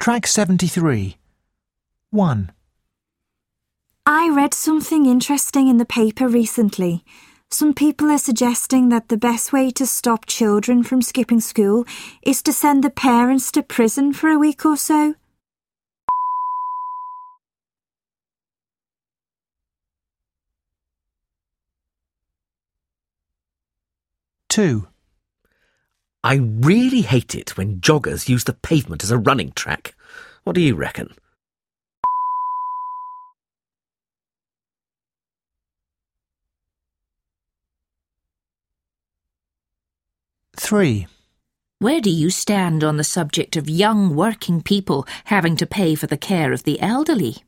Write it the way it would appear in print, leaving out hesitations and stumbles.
Track 73. 1. I read something interesting in the paper recently. Some people are suggesting that the best way to stop children from skipping school is to send the parents to prison for a week or so. 2. I really hate it when joggers use the pavement as a running track. What do you reckon? 3. Where do you stand on the subject of young working people having to pay for the care of the elderly?